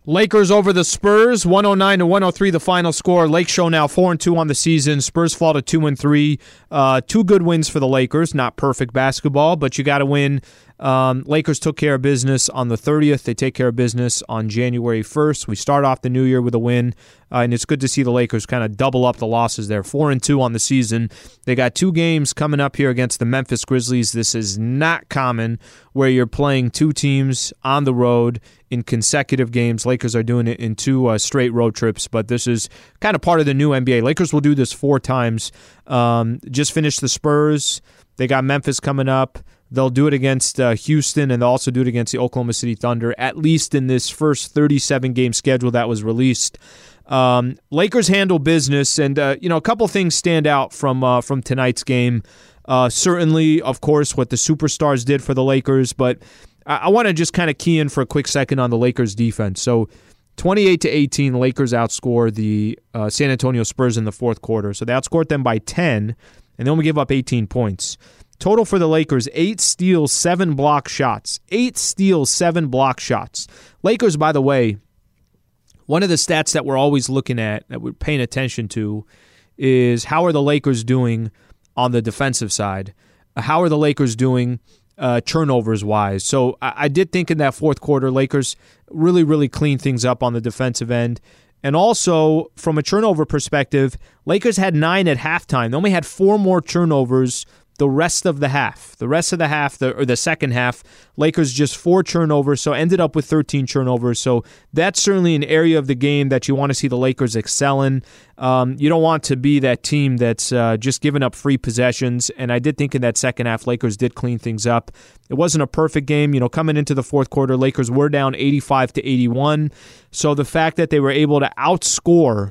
Lakers over the Spurs, 109-103 the final score. Lake Show now 4-2 on the season. Spurs fall to 2-3. Two good wins for the Lakers. Not perfect basketball, but you got to win. Lakers took care of business on the 30th. They take care of business on January 1st. We start off the new year with a win, and it's good to see the Lakers kind of double up the losses there. 4-2 on the season. They got two games coming up here against the Memphis Grizzlies. This is not common where you're playing two teams on the road in consecutive games. Lakers are doing it in two straight road trips, but this is kind of part of the new NBA. Lakers will do this 4 times. Just finished the Spurs. They got Memphis coming up. They'll do it against Houston, and they'll also do it against the Oklahoma City Thunder, at least in this first 37-game schedule that was released. Lakers handle business, and a couple things stand out from tonight's game. Certainly, of course, what the superstars did for the Lakers, but I want to just kind of key in for a quick second on the Lakers defense. So 28-18, the Lakers outscore the San Antonio Spurs in the fourth quarter. So they outscored them by 10, and they only give up 18 points. Total for the Lakers, 8 steals, 7 block shots. 8 steals, 7 block shots. Lakers, by the way, one of the stats that we're always looking at, that we're paying attention to, is how are the Lakers doing on the defensive side? How are the Lakers doing turnovers-wise? So I did think in that fourth quarter, Lakers really, really cleaned things up on the defensive end. And also, from a turnover perspective, Lakers had 9 at halftime. They only had 4 more turnovers the rest of the half. The rest of the half, or the second half, Lakers just 4 turnovers, so ended up with 13 turnovers. So that's certainly an area of the game that you want to see the Lakers excel in. You don't want to be that team that's just giving up free possessions, and I did think in that second half, Lakers did clean things up. It wasn't a perfect game. Coming into the fourth quarter, Lakers were down 85-81. So the fact that they were able to outscore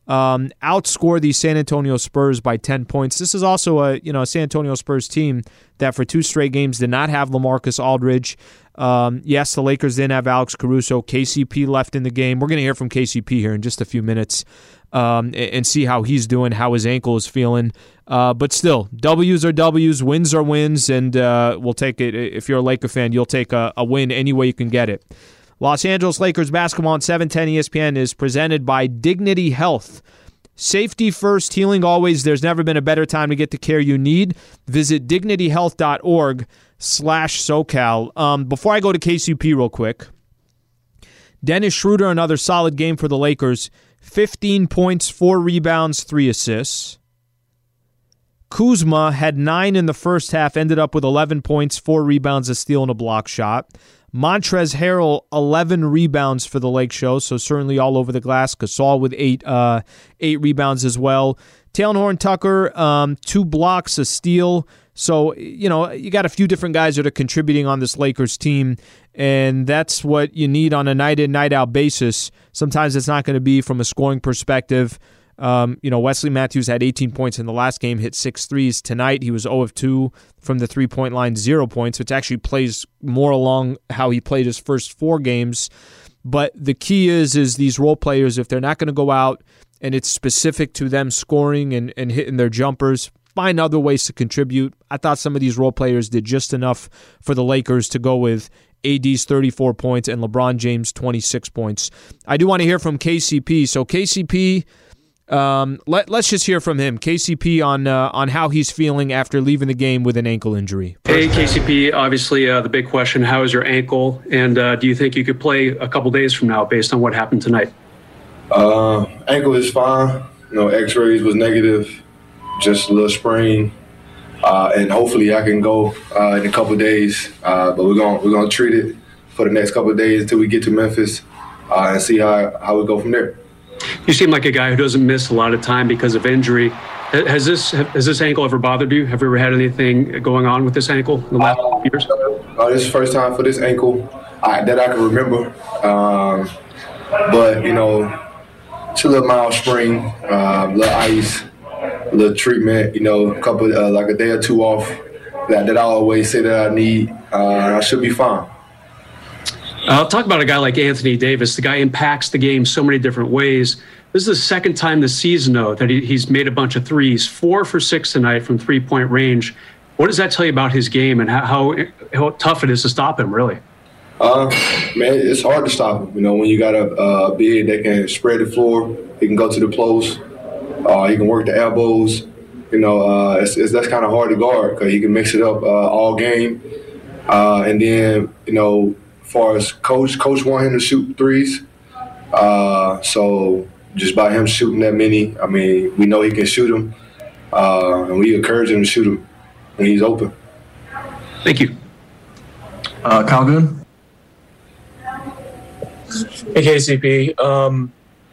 these San Antonio Spurs by 10 points. This is also a San Antonio Spurs team that for 2 straight games did not have LaMarcus Aldridge. Yes, the Lakers didn't have Alex Caruso. KCP left in the game. We're going to hear from KCP here in just a few minutes and see how he's doing, how his ankle is feeling. But still, W's are W's, wins are wins, and we'll take it. If you're a Laker fan, you'll take a win any way you can get it. Los Angeles Lakers basketball on 710 ESPN is presented by Dignity Health. Safety first, healing always. There's never been a better time to get the care you need. Visit dignityhealth.org/SoCal. Before I go to KCP real quick, Dennis Schroeder, another solid game for the Lakers. 15 points, 4 rebounds, 3 assists. Kuzma had 9 in the first half, ended up with 11 points, 4 rebounds, a steal, and a block shot. Montrezl Harrell, 11 rebounds for the Lake Show, so certainly all over the glass. Gasol with 8 rebounds as well. Talen Horton-Tucker, 2 blocks, a steal. So, you got a few different guys that are contributing on this Lakers team, and that's what you need on a night-in, night-out basis. Sometimes it's not going to be from a scoring perspective. Wesley Matthews had 18 points in the last game, hit 6 threes. Tonight, he was 0 of 2 from the three-point line, 0 points, which actually plays more along how he played his first 4 games. But the key is these role players, if they're not going to go out and it's specific to them scoring and hitting their jumpers, find other ways to contribute. I thought some of these role players did just enough for the Lakers to go with AD's 34 points and LeBron James' 26 points. I do want to hear from KCP. So KCP... let's just hear from him, KCP, on how he's feeling after leaving the game with an ankle injury. Hey, KCP, obviously the big question, how is your ankle? And do you think you could play a couple days from now based on what happened tonight? Ankle is fine. X-rays was negative, just a little sprain. And hopefully I can go in a couple days. But we're gonna treat it for the next couple of days until we get to Memphis and see how we go from there. You seem like a guy who doesn't miss a lot of time because of injury. Has this ankle ever bothered you? Have you ever had anything going on with this ankle in the last years? This is the first time for this ankle that I can remember. But it's a little mild sprain, little ice, a little treatment. A couple like a day or 2 off. That I always say that I need. I should be fine. I'll talk about a guy like Anthony Davis. The guy impacts the game so many different ways. This is the second time this season, though, that he's made a bunch of threes, 4 for 6 tonight from three-point range. What does that tell you about his game and how tough it is to stop him, really? Man, it's hard to stop him. When you got a big that can spread the floor, he can go to the post, he can work the elbows. That's kind of hard to guard because he can mix it up all game. And then, as far as coach want him to shoot threes. So just by him shooting that many, I mean, we know he can shoot them, and we encourage him to shoot them when he's open. Thank you. Kyle Goon. Hey, KCP.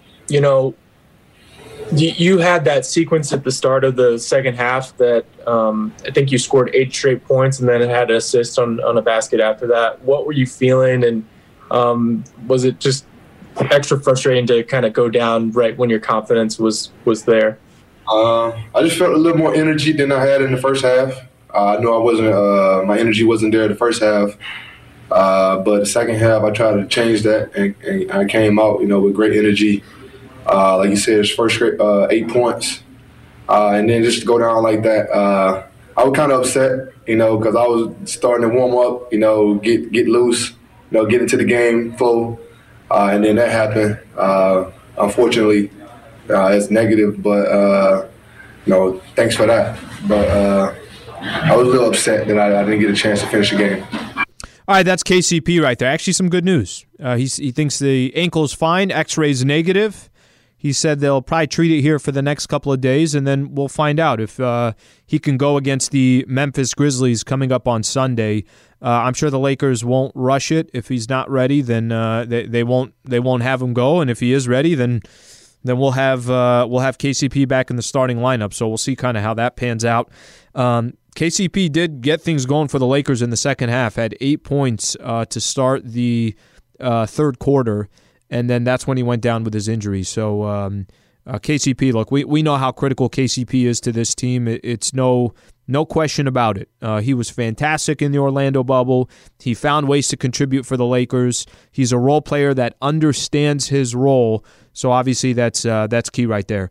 You had that sequence at the start of the second half that I think you scored 8 straight points and then had an assist on a basket after that. What were you feeling, and was it just extra frustrating to kind of go down right when your confidence was there? I just felt a little more energy than I had in the first half. I knew I wasn't. My energy wasn't there the first half, but the second half I tried to change that, and I came out, with great energy. Like you said, his first 8 points, and then just to go down like that, I was kind of upset, because I was starting to warm up, get loose, get into the game flow, and then that happened. Unfortunately, it's negative, but thanks for that. But I was a little upset that I didn't get a chance to finish the game. All right, that's KCP right there. Actually, some good news. He thinks the ankle is fine. X-ray's negative. He said they'll probably treat it here for the next couple of days, and then we'll find out if he can go against the Memphis Grizzlies coming up on Sunday. I'm sure the Lakers won't rush it. If he's not ready, then they won't have him go, and if he is ready, then we'll have KCP back in the starting lineup. So we'll see kind of how that pans out. KCP did get things going for the Lakers in the second half. Had 8 points to start the third quarter. And then that's when he went down with his injury. So KCP, look, we know how critical KCP is to this team. It's no question about it. He was fantastic in the Orlando bubble. He found ways to contribute for the Lakers. He's a role player that understands his role. So obviously that's key right there.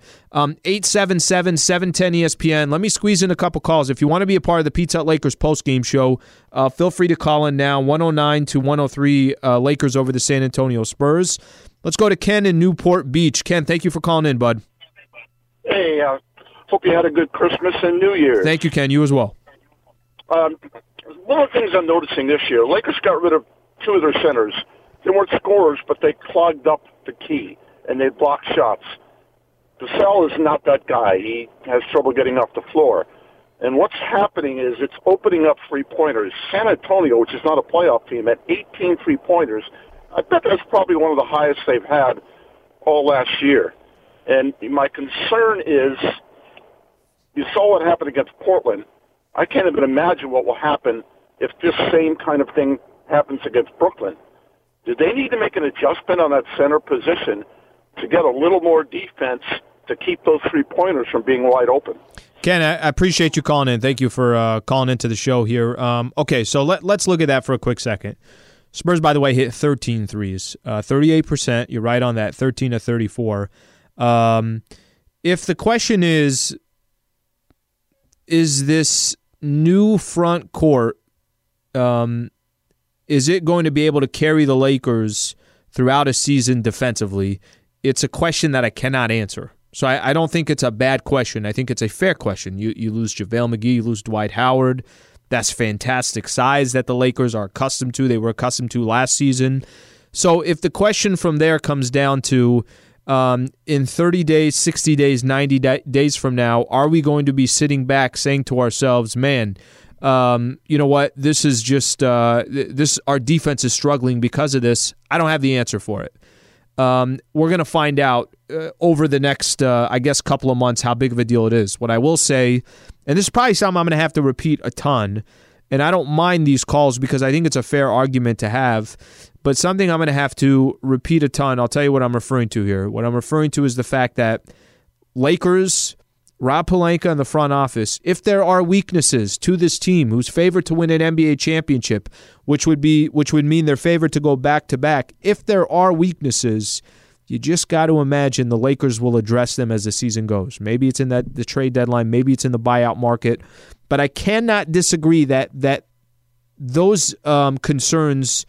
877-710-ESPN. Let me squeeze in a couple calls. If you want to be a part of the Pizza Hut Lakers postgame show, feel free to call in now, 109-103 Lakers over the San Antonio Spurs. Let's go to Ken in Newport Beach. Ken, thank you for calling in, bud. Hey, hope you had a good Christmas and New Year's. Thank you, Ken. You as well. One of the things I'm noticing this year, Lakers got rid of 2 of their centers. They weren't scorers, but they clogged up the key, and they blocked shots. Vassell is not that guy. He has trouble getting off the floor. And what's happening is it's opening up three-pointers. San Antonio, which is not a playoff team, at 18 three-pointers, I bet that's probably one of the highest they've had all last year. And my concern is, you saw what happened against Portland. I can't even imagine what will happen if this same kind of thing happens against Brooklyn. Do they need to make an adjustment on that center position to get a little more defense to keep those three-pointers from being wide open? Ken, I appreciate you calling in. Thank you for calling into the show here. Okay, so let's look at that for a quick second. Spurs, by the way, hit 13 threes, 38%. You're right on that, 13 to 34. If the question is this new front court, is it going to be able to carry the Lakers throughout a season defensively? It's a question that I cannot answer. So I don't think it's a bad question. I think it's a fair question. You lose JaVale McGee, you lose Dwight Howard. That's fantastic size that the Lakers are accustomed to. They were accustomed to last season. So if the question from there comes down to in 30 days, 60 days, 90 days from now, are we going to be sitting back saying to ourselves, man, you know what, this is just our defense is struggling because of this? I don't have the answer for it. We're going to find out over the next, I guess, couple of months how big of a deal it is. What I will say, and this is probably something I'm going to have to repeat a ton, and I don't mind these calls because I think it's a fair argument to have, but something I'm going to have to repeat a ton. I'll tell you what I'm referring to here. What I'm referring to is the fact that Lakers, Rob Pelinka and the front office, if there are weaknesses to this team who's favored to win an NBA championship, which would mean they're favored to go back-to-back, if there are weaknesses, you just got to imagine the Lakers will address them as the season goes. Maybe it's in the trade deadline, maybe it's in the buyout market, but I cannot disagree that those concerns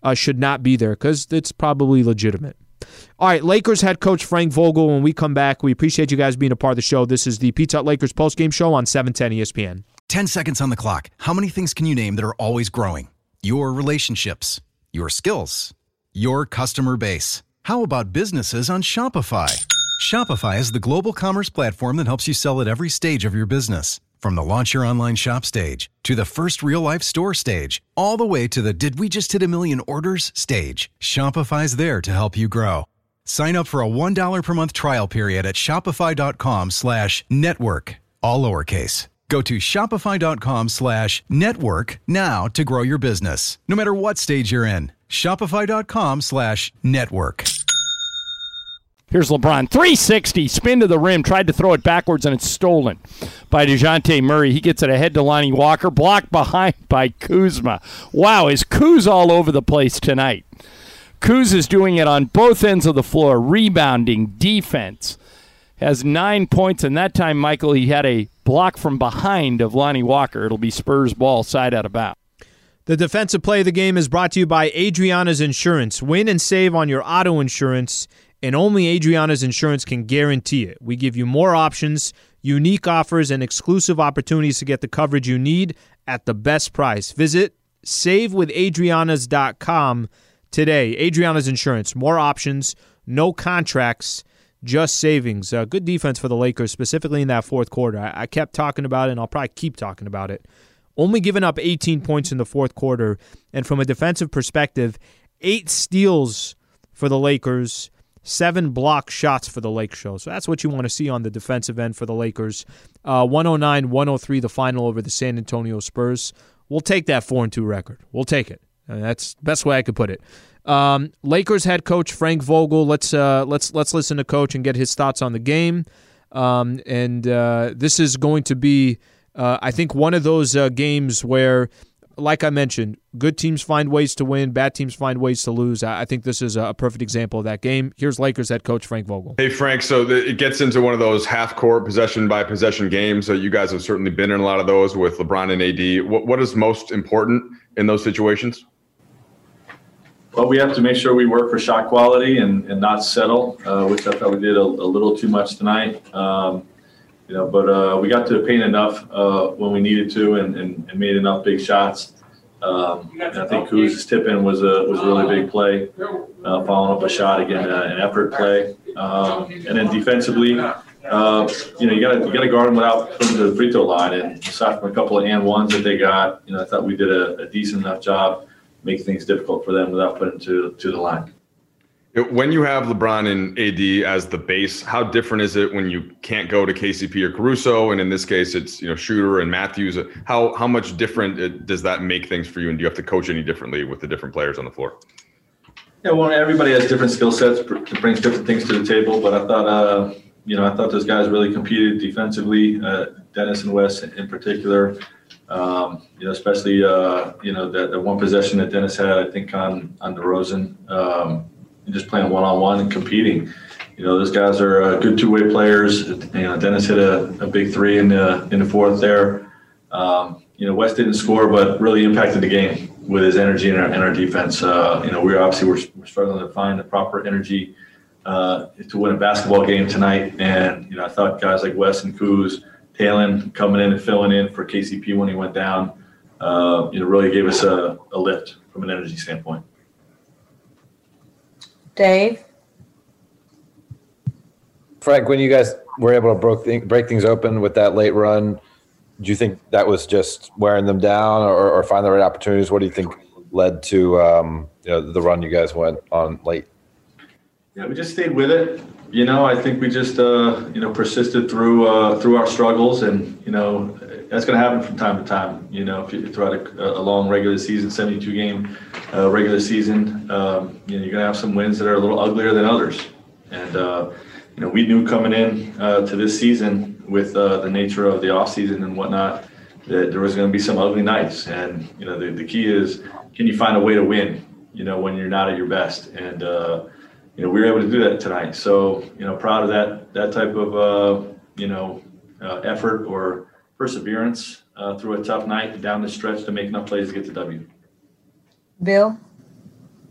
should not be there because it's probably legitimate. All right, Lakers head coach Frank Vogel. When we come back, we appreciate you guys being a part of the show. This is the Pizza Hut Lakers postgame show on 710 ESPN. 10 seconds on the clock. How many things can you name that are always growing? Your relationships, your skills, your customer base. How about businesses on Shopify? Shopify is the global commerce platform that helps you sell at every stage of your business. From the launch your online shop stage, to the first real-life store stage, all the way to the did we just hit a million orders stage. Shopify's there to help you grow. Sign up for a $1 per month trial period at shopify.com/network, all lowercase. Go to shopify.com/network now to grow your business, no matter what stage you're in. Shopify.com/network. Here's LeBron. 360, spin to the rim, tried to throw it backwards, and it's stolen by DeJounte Murray. He gets it ahead to Lonnie Walker, blocked behind by Kuzma. Wow, is Kuz all over the place tonight? Kuz is doing it on both ends of the floor, rebounding, defense. Has 9 points, and that time, Michael, he had a block from behind of Lonnie Walker. It'll be Spurs ball, side out of bounds. The defensive play of the game is brought to you by Adriana's Insurance. Win and save on your auto insurance, and only Adriana's Insurance can guarantee it. We give you more options, unique offers, and exclusive opportunities to get the coverage you need at the best price. Visit savewithadrianas.com today. Adriana's Insurance. More options, no contracts, just savings. Good defense for the Lakers, specifically in that fourth quarter. I kept talking about it, and I'll probably keep talking about it. Only giving up 18 points in the fourth quarter. And from a defensive perspective, 8 steals for the Lakers, 7 block shots for the Lake Show. So that's what you want to see on the defensive end for the Lakers. 109-103 the final over the San Antonio Spurs. We'll take that 4-2 record. We'll take it. That's the best way I could put it. Lakers head coach Frank Vogel. Let's listen to Coach and get his thoughts on the game. This is going to be, I think, one of those games where, like I mentioned, good teams find ways to win, bad teams find ways to lose. I think this is a perfect example of that game. Here's Lakers head coach Frank Vogel. Hey, Frank, so it gets into one of those half-court, possession-by-possession games. So you guys have certainly been in a lot of those with LeBron and AD. What is most important in those situations? Well, we have to make sure we work for shot quality and not settle, which I thought we did a little too much tonight. But we got to the paint enough when we needed to and made enough big shots. And I think Kuz's tip-in was a really big play, following up a shot, again, an effort play. And then defensively, you got to guard them without putting them to the free throw line. And aside from a couple of and ones that they got, I thought we did a decent enough job make things difficult for them without putting to the line. When you have LeBron and AD as the base, how different is it when you can't go to KCP or Caruso, and in this case it's Shooter and Matthews? How much different does that make things for you, and do you have to coach any differently with the different players on the floor? Yeah, well, everybody has different skill sets, brings different things to the table, but I thought those guys really competed defensively, Dennis and Wes in particular. Especially that one possession that Dennis had, I think, on DeRozan, and just playing one-on-one and competing. Those guys are good two-way players. Dennis hit a big three in the fourth there. Wes didn't score, but really impacted the game with his energy and our defense. We're struggling to find the proper energy to win a basketball game tonight. And I thought guys like Wes and Kuz, Talon coming in and filling in for KCP when he went down, really gave us a lift from an energy standpoint. Dave? Frank, when you guys were able to break things open with that late run, do you think that was just wearing them down or find the right opportunities? What do you think led to the run you guys went on late? Yeah, we just stayed with it. I think we just persisted through our struggles, and that's going to happen from time to time. If you throughout a long regular season, 72 game regular season, you're going to have some wins that are a little uglier than others. And we knew coming in to this season with the nature of the off season and whatnot that there was going to be some ugly nights. And the key is, can you find a way to win? When you're not at your best. And we were able to do that tonight. So, proud of that type of, effort or perseverance through a tough night down the stretch to make enough plays to get the W. Bill?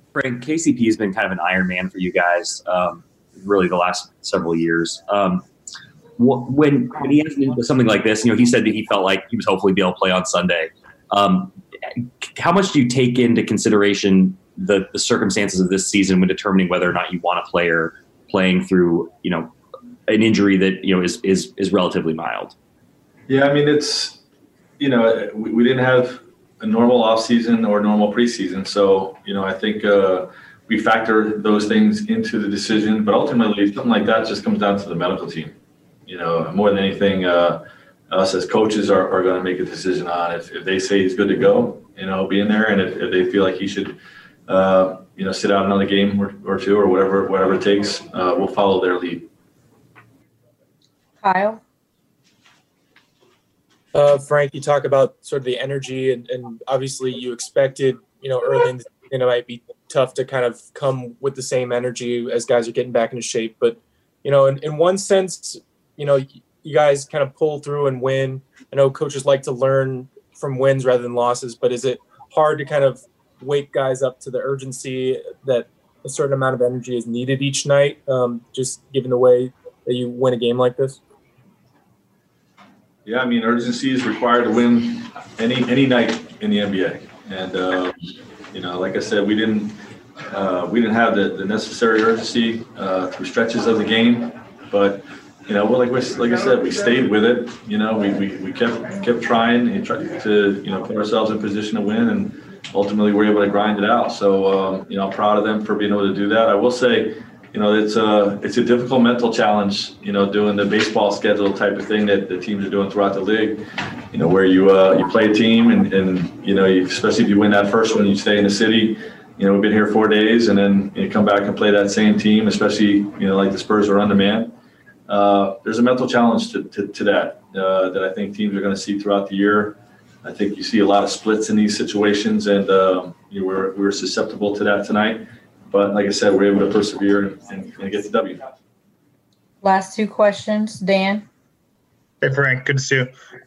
Frank, KCP has been kind of an Iron Man for you guys, really the last several years. When he has something like this, he said that he felt like he was hopefully be able to play on Sunday. How much do you take into consideration the circumstances of this season when determining whether or not you want a player playing through, an injury that, is relatively mild? Yeah, I mean, it's, we didn't have a normal offseason or normal preseason. So, I think we factor those things into the decision. But ultimately, something like that just comes down to the medical team. More than anything, us as coaches are going to make a decision on if they say he's good to go, be in there. And if they feel like he should, sit out another game or two or whatever it takes, we'll follow their lead. Kyle? Frank, you talk about sort of the energy and obviously you expected, early in the season it might be tough to kind of come with the same energy as guys are getting back into shape. But, in one sense, you guys kind of pull through and win. I know coaches like to learn from wins rather than losses, but is it hard to kind of wake guys up to the urgency that a certain amount of energy is needed each night, just given the way that you win a game like this? Yeah, I mean, urgency is required to win any night in the NBA. And, like I said, we didn't have the necessary urgency through stretches of the game. But, like I said, we stayed with it. We kept trying and tried to, put ourselves in position to win. And ultimately, we're able to grind it out. So, I'm proud of them for being able to do that. I will say, it's a difficult mental challenge, doing the baseball schedule type of thing that the teams are doing throughout the league, where you play a team and especially if you win that first one, you stay in the city. We've been here 4 days and then you come back and play that same team, especially, like the Spurs are undermanned. There's a mental challenge to that I think teams are going to see throughout the year. I think you see a lot of splits in these situations and we're susceptible to that tonight. But like I said, we're able to persevere and get the W. Last two questions, Dan. Hey, Frank, good to see you.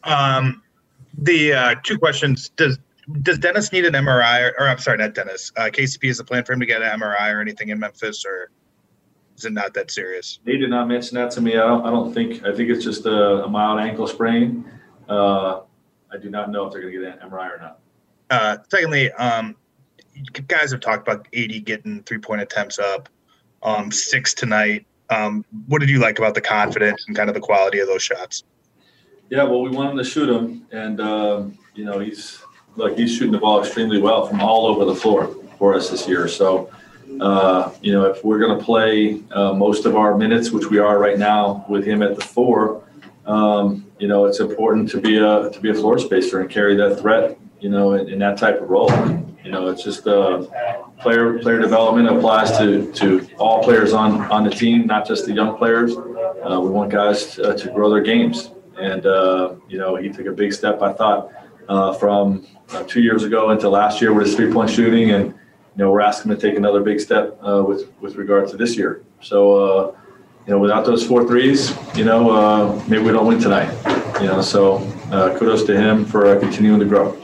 The two questions, does Dennis need an MRI? Or I'm sorry, not Dennis. KCP, is the plan for him to get an MRI or anything in Memphis, or is it not that serious? They did not mention that to me. I think it's just a mild ankle sprain. I do not know if they're going to get an MRI or not. Secondly, guys have talked about 80 getting 3-point attempts up, 6 tonight. What did you like about the confidence and kind of the quality of those shots? Yeah, well, we want him to shoot them, and he's shooting the ball extremely well from all over the floor for us this year. So, if we're going to play most of our minutes, which we are right now with him at the 4, it's important to be a floor spacer and carry that threat, in that type of role. It's just player development applies to all players on the team, not just the young players. We want guys to grow their games. And, he took a big step, I thought, from 2 years ago into last year with his 3-point shooting. And, we're asking him to take another big step with regard to this year. So, without those 4 threes, maybe we don't win tonight. So kudos to him for continuing to grow.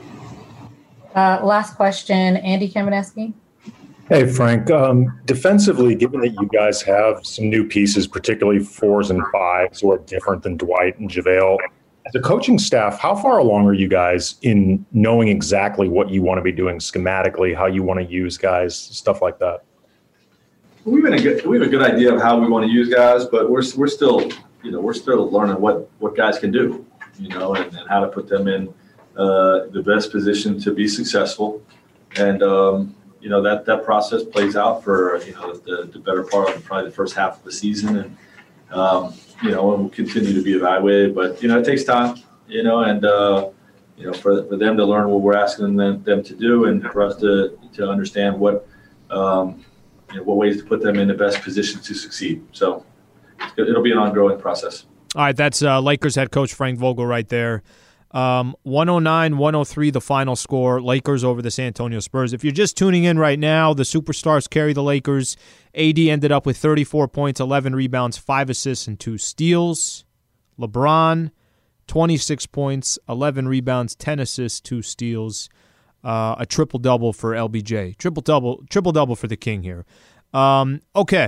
Last question, Andy Kamenetsky. Hey, Frank. Defensively, given that you guys have some new pieces, particularly 4s and 5s, who are different than Dwight and JaVale, as a coaching staff, how far along are you guys in knowing exactly what you want to be doing schematically, how you want to use guys, stuff like that? We have a good idea of how we want to use guys, but we're still learning what guys can do, and how to put them in the best position to be successful. And, that process plays out for, the better part of probably the first half of the season. And, and we'll continue to be evaluated, but, it takes time, and, for them to learn what we're asking them to do and for us to understand what ways to put them in the best position to succeed. So it'll be an ongoing process. All right, that's Lakers head coach Frank Vogel right there. 109-103 the final score. Lakers over the San Antonio Spurs. If you're just tuning in right now, the superstars carry the Lakers. AD ended up with 34 points, 11 rebounds, 5 assists, and 2 steals. LeBron, 26 points, 11 rebounds, 10 assists, 2 steals. a triple-double for LBJ. Triple-double for the King here. Okay.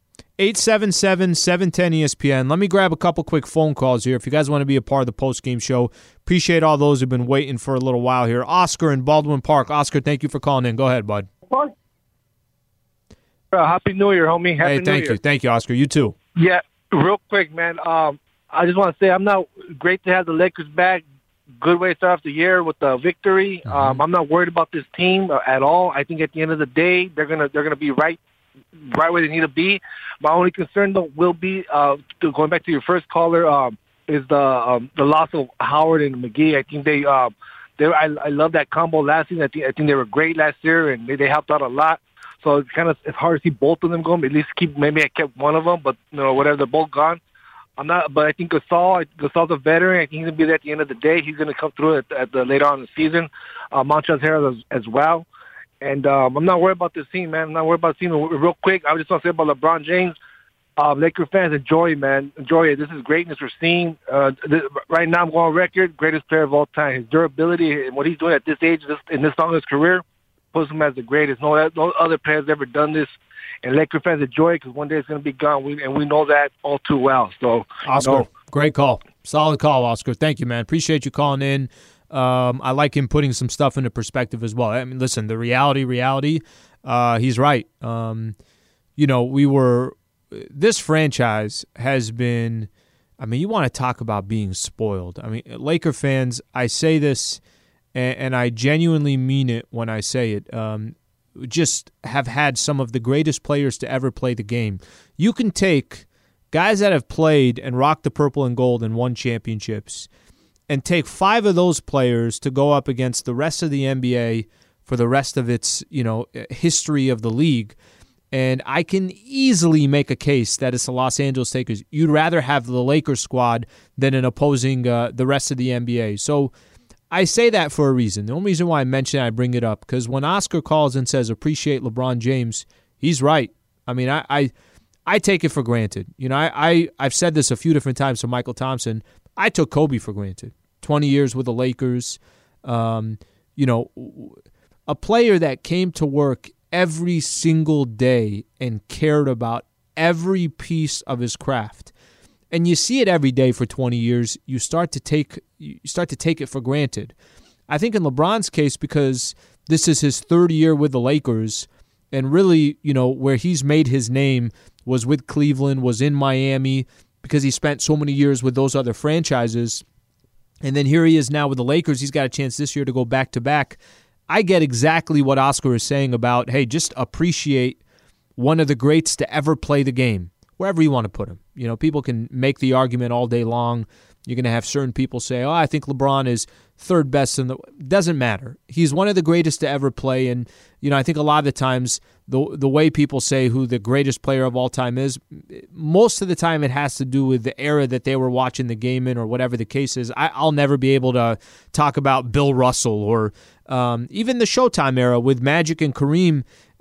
877-710-ESPN. Let me grab a couple quick phone calls here. If you guys want to be a part of the post-game show, appreciate all those who've been waiting for a little while here. Oscar in Baldwin Park. Oscar, thank you for calling in. Go ahead, bud. Happy New Year, homie. Happy New Year. Thank you, Oscar. You too. Yeah, real quick, man. I just want to say I'm not great to have the Lakers back. Good way to start off the year with the victory. I'm not worried about this team at all. I think at the end of the day, they're gonna be right where they need to be. My only concern though will be going back to your first caller is the loss of Howard and McGee. I think I love that combo last season. I think they were great last year and they helped out a lot. So it's hard to see both of them going. But at least maybe I kept one of them, but whatever, they're both gone. But I think Gasol's a veteran. I think he's gonna be there at the end of the day. He's gonna come through at the later on in the season. Montrezl Harrell as well. And I'm not worried about this team, man. I'm not worried about the team. Real quick, I just want to say about LeBron James. Laker fans, enjoy it, man. Enjoy it. This is greatness we're seeing. Right now, I'm going on record, greatest player of all time. His durability and what he's doing at this age, in this long of his career, puts him as the greatest. No other player's ever done this. And Laker fans enjoy it because one day it's going to be gone, and we know that all too well. So, Oscar, great call. Solid call, Oscar. Thank you, man. Appreciate you calling in. I like him putting some stuff into perspective as well. I mean, listen, the reality, he's right. This franchise has been, you want to talk about being spoiled. Laker fans, I say this, and I genuinely mean it when I say it, just have had some of the greatest players to ever play the game. You can take guys that have played and rocked the purple and gold and won championships and take 5 of those players to go up against the rest of the NBA for the rest of its, history of the league. And I can easily make a case that it's the Los Angeles Lakers. You'd rather have the Lakers squad than an opposing the rest of the NBA. So I say that for a reason. The only reason why I mention it, I bring it up, because when Oscar calls and says appreciate LeBron James, he's right. I take it for granted. I've said this a few different times to Michael Thompson. I took Kobe for granted. 20 years with the Lakers. A player that came to work every single day and cared about every piece of his craft. And you see it every day for 20 years. You start to take it for granted. I think in LeBron's case, because this is his 3rd year with the Lakers, and really, where he's made his name was with Cleveland, was in Miami, because he spent so many years with those other franchises. And then here he is now with the Lakers. He's got a chance this year to go back-to-back. I get exactly what Oscar is saying about, hey, just appreciate one of the greats to ever play the game, wherever you want to put him. People can make the argument all day long. You're going to have certain people say, I think LeBron is 3rd best in the... Doesn't matter. He's one of the greatest to ever play, and I think a lot of the times the way people say who the greatest player of all time is, most of the time it has to do with the era that they were watching the game in or whatever the case is. I'll never be able to talk about Bill Russell or even the Showtime era with Magic and Kareem.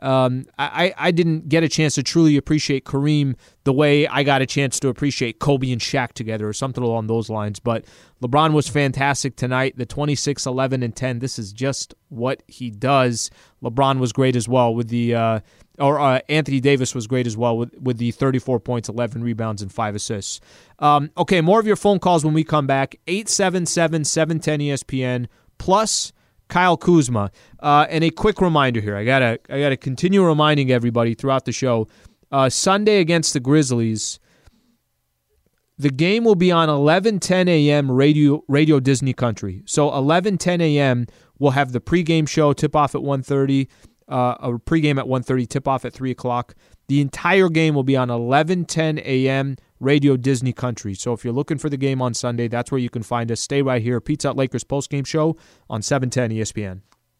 I didn't get a chance to truly appreciate Kareem the way I got a chance to appreciate Kobe and Shaq together or something along those lines. But LeBron was fantastic tonight. The 26, 11, and 10, this is just what he does. LeBron was great as well with the Anthony Davis was great as well with the 34 points, 11 rebounds, and 5 assists. Okay, more of your phone calls when we come back. 877-710-ESPN plus Kyle Kuzma. And a quick reminder here. I gotta continue reminding everybody throughout the show. Sunday against the Grizzlies, the game will be on 11:10 a.m. Radio Disney Country. So 11:10 a.m. we'll have the pregame show, tip-off at 1:30, a pregame at 1:30, tip-off at 3 o'clock. The entire game will be on 11:10 a.m. Radio Disney Country. So if you're looking for the game on Sunday, that's where you can find us. Stay right here. Pizza Hut Lakers postgame show on 710 ESPN.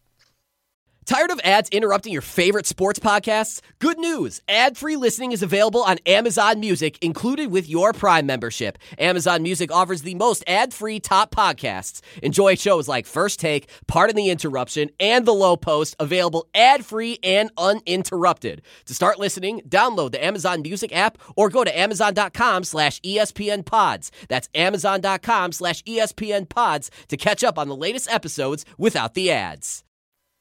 Tired of ads interrupting your favorite sports podcasts? Good news! Ad-free listening is available on Amazon Music, included with your Prime membership. Amazon Music offers the most ad-free top podcasts. Enjoy shows like First Take, Pardon the Interruption, and The Low Post, available ad-free and uninterrupted. To start listening, download the Amazon Music app or go to Amazon.com/ESPN Pods. That's Amazon.com/ESPN Pods to catch up on the latest episodes without the ads.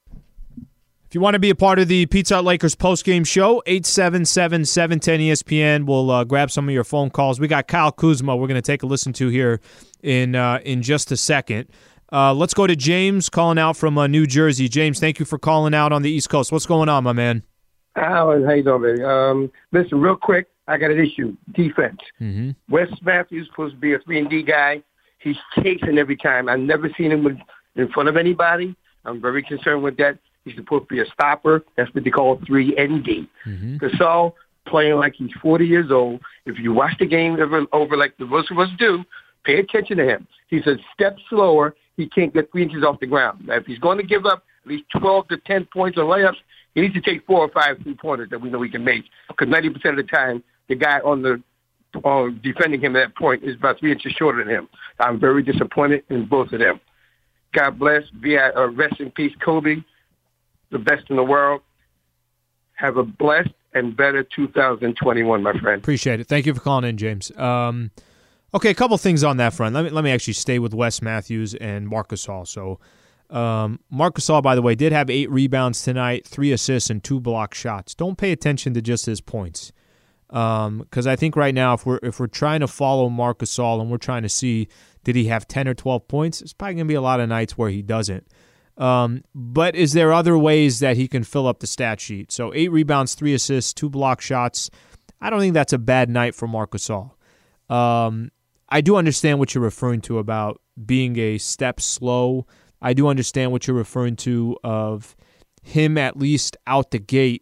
If you want to be a part of the Pizza Hut Lakers postgame show, 877-710-ESPN. We'll grab some of your phone calls. We got Kyle Kuzma we're going to take a listen to here in just a second. Let's go to James calling out from New Jersey. James, thank you for calling out on the East Coast. What's going on, my man? Alan, how you doing, baby? Listen, real quick, I got an issue. Defense. Mm-hmm. Wes Matthews supposed to be a 3-and-D guy. He's chasing every time. I've never seen him in front of anybody. I'm very concerned with that. He's supposed to be a stopper. That's what they call 3-and-D. Mm-hmm. Gasol playing like he's 40 years old. If you watch the game over like the most of us do, pay attention to him. He's a step slower. He can't get 3 inches off the ground. Now, if he's going to give up at least 12 to 10 points on layups, he needs to take 4 or 5 3-pointers that we know he can make. Because 90% of the time, the guy on the defending him at that point is about 3 inches shorter than him. I'm very disappointed in both of them. God bless. Rest in peace, Kobe, the best in the world. Have a blessed and better 2021, my friend. Appreciate it. Thank you for calling in, James. Okay, a couple things on that front. Let me actually stay with Wes Matthews and Marc Gasol. So, Marc Gasol, by the way, did have 8 rebounds tonight, 3 assists, and 2 block shots. Don't pay attention to just his points, because I think right now, if we're trying to follow Marc Gasol and we're trying to see did he have 10 or 12 points, it's probably going to be a lot of nights where he doesn't. But is there other ways that he can fill up the stat sheet? So 8 rebounds, 3 assists, 2 block shots. I don't think that's a bad night for Marc Gasol. I do understand what you're referring to about being a step slow. I do understand what you're referring to of him at least out the gate.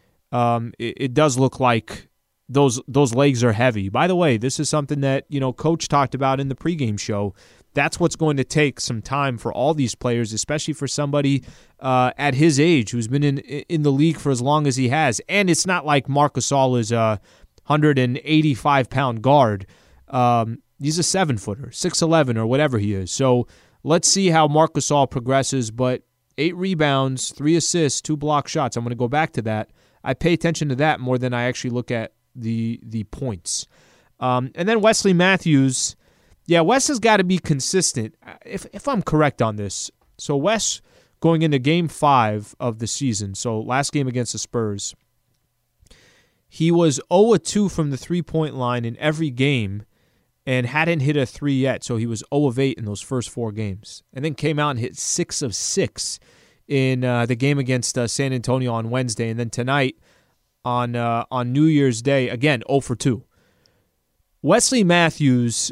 It does look like those legs are heavy. By the way, this is something that Coach talked about in the pregame show. That's what's going to take some time for all these players, especially for somebody at his age who's been in the league for as long as he has. And it's not like Marc Gasol is a 185-pound guard. He's a 7-footer, 6'11", or whatever he is. So let's see how Marc Gasol progresses. But 8 rebounds, 3 assists, 2 block shots. I'm going to go back to that. I pay attention to that more than I actually look at the points. And then Wesley Matthews, yeah, Wes has got to be consistent, if I'm correct on this. So Wes, going into Game 5 of the season, so last game against the Spurs, he was 0-2 from the three-point line in every game and hadn't hit a 3 yet, so he was 0-8 in those first 4 games. And then came out and hit 6 of 6 in the game against San Antonio on Wednesday. And then tonight on New Year's Day, again, 0-2. Wesley Matthews,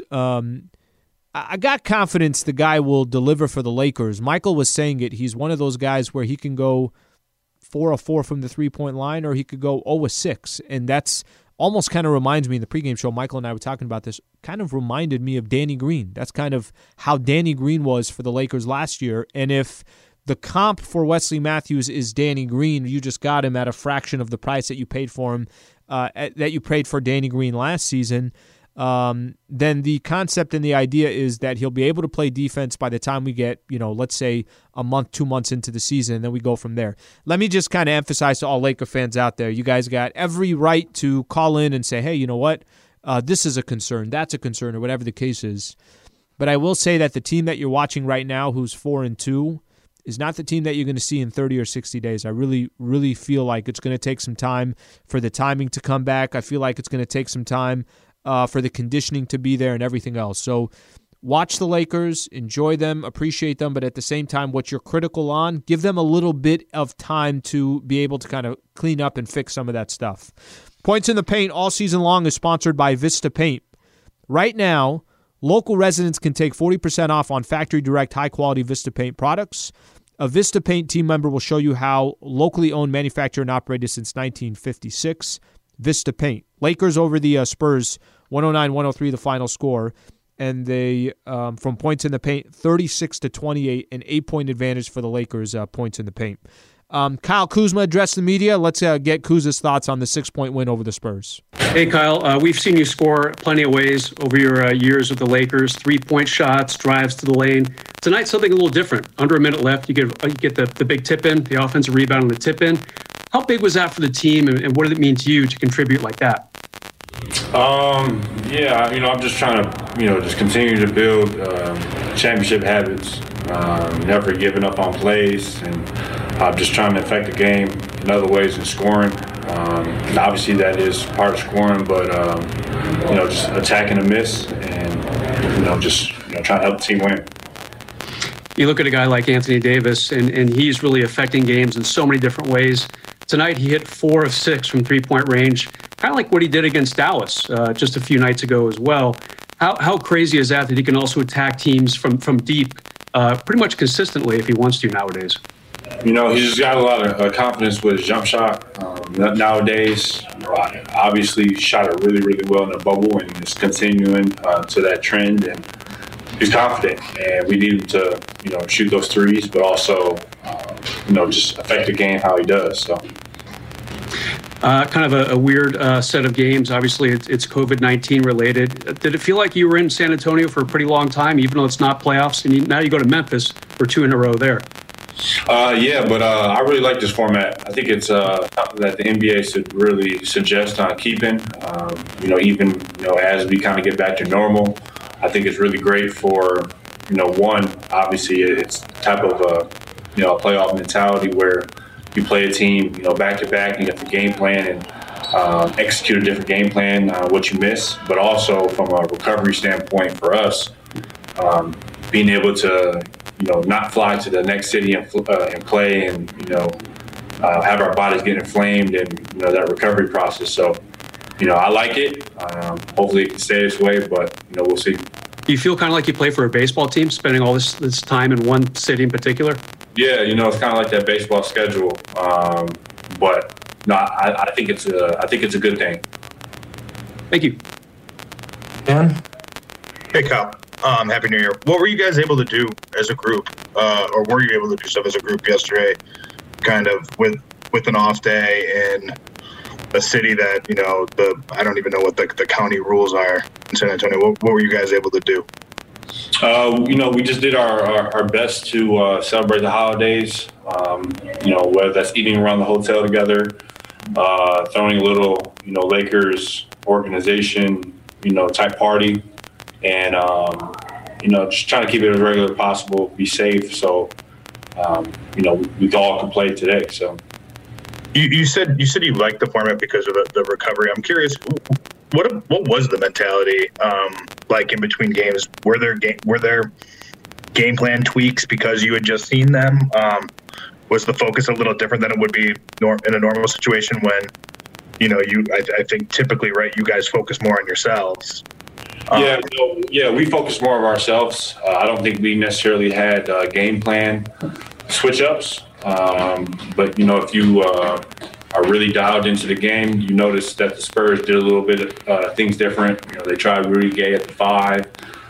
I got confidence the guy will deliver for the Lakers. Michael was saying it. He's one of those guys where he can go 4-4 from the three-point line, or he could go 0-6. And that's almost kind of reminds me, in the pregame show, Michael and I were talking about this, kind of reminded me of Danny Green. That's kind of how Danny Green was for the Lakers last year. And if the comp for Wesley Matthews is Danny Green, you just got him at a fraction of the price that you paid for him, that you paid for Danny Green last season, then the concept and the idea is that he'll be able to play defense by the time we get, let's say a month, 2 months into the season, and then we go from there. Let me just kind of emphasize to all Laker fans out there, you guys got every right to call in and say, hey, you know what? This is a concern, that's a concern, or whatever the case is. But I will say that the team that you're watching right now, who's 4-2, is not the team that you're going to see in 30 or 60 days. I really, really feel like it's going to take some time for the timing to come back. I feel like it's going to take some time for the conditioning to be there and everything else. So watch the Lakers, enjoy them, appreciate them, but at the same time, what you're critical on, give them a little bit of time to be able to kind of clean up and fix some of that stuff. Points in the Paint all season long is sponsored by Vista Paint. Right now, local residents can take 40% off on factory direct high-quality Vista Paint products. A Vista Paint team member will show you how locally owned, manufactured, and operated since 1956. Vista Paint. Lakers over the Spurs, 109-103 the final score. And they, from points in the paint, 36-28, an 8-point advantage for the Lakers, points in the paint. Kyle Kuzma addressed the media. Let's get Kuz's thoughts on the 6-point win over the Spurs. Hey, Kyle, we've seen you score plenty of ways over your years with the Lakers, 3-point shots, drives to the lane. Tonight, something a little different. Under a minute left, you get the big tip-in, the offensive rebound on the tip-in. How big was that for the team, and what did it mean to you to contribute like that? Yeah, I'm just trying to, just continue to build championship habits, never giving up on plays, and just trying to affect the game in other ways than scoring. And obviously that is part of scoring, but just attacking a miss and just trying to help the team win. You look at a guy like Anthony Davis, and he's really affecting games in so many different ways. Tonight, he hit 4 of 6 from three-point range, kind of like what he did against Dallas just a few nights ago as well. How crazy is that he can also attack teams from deep pretty much consistently if he wants to nowadays? He's just got a lot of confidence with his jump shot. Nowadays, obviously shot it really, really well in the bubble and is continuing to that trend. And he's confident, and we need him to, shoot those threes, but also, just affect the game how he does. So, kind of a weird set of games. Obviously, it's COVID-19 related. Did it feel like you were in San Antonio for a pretty long time, even though it's not playoffs? And now you go to Memphis for 2 in a row there. Yeah, but I really like this format. I think it's something that the NBA should really suggest on keeping. Even as we kind of get back to normal. I think it's really great for, one, obviously it's type of a playoff mentality where you play a team, back to back, you have the game plan and execute a different game plan, what you miss, but also from a recovery standpoint for us, being able to, not fly to the next city and play and, have our bodies get inflamed and, that recovery process. So, I like it. Hopefully it can stay this way, but, we'll see. Do you feel kind of like you play for a baseball team, spending all this time in one city in particular? Yeah, it's kind of like that baseball schedule. But no, I think it's a good thing. Thank you. Dan? Hey, Kyle. Happy New Year. What were you guys able to do as a group, or were you able to do stuff as a group yesterday, kind of with an off day in a city that, I don't even know what the county rules are in San Antonio. What were you guys able to do? We just did our best to celebrate the holidays, whether that's eating around the hotel together, throwing a little, Lakers organization, type party, and, just trying to keep it as regular as possible, be safe. So, we all can play today. So. You said you liked the format because of the recovery. I'm curious, what was the mentality like in between games? Were there game plan tweaks because you had just seen them? Was the focus a little different than it would be in a normal situation when I think typically, right, you guys focus more on yourselves? We focus more on ourselves. I don't think we necessarily had game plan switch ups. But if you are really dialed into the game, you notice that the Spurs did a little bit of things different. They tried Rudy Gay at the 5.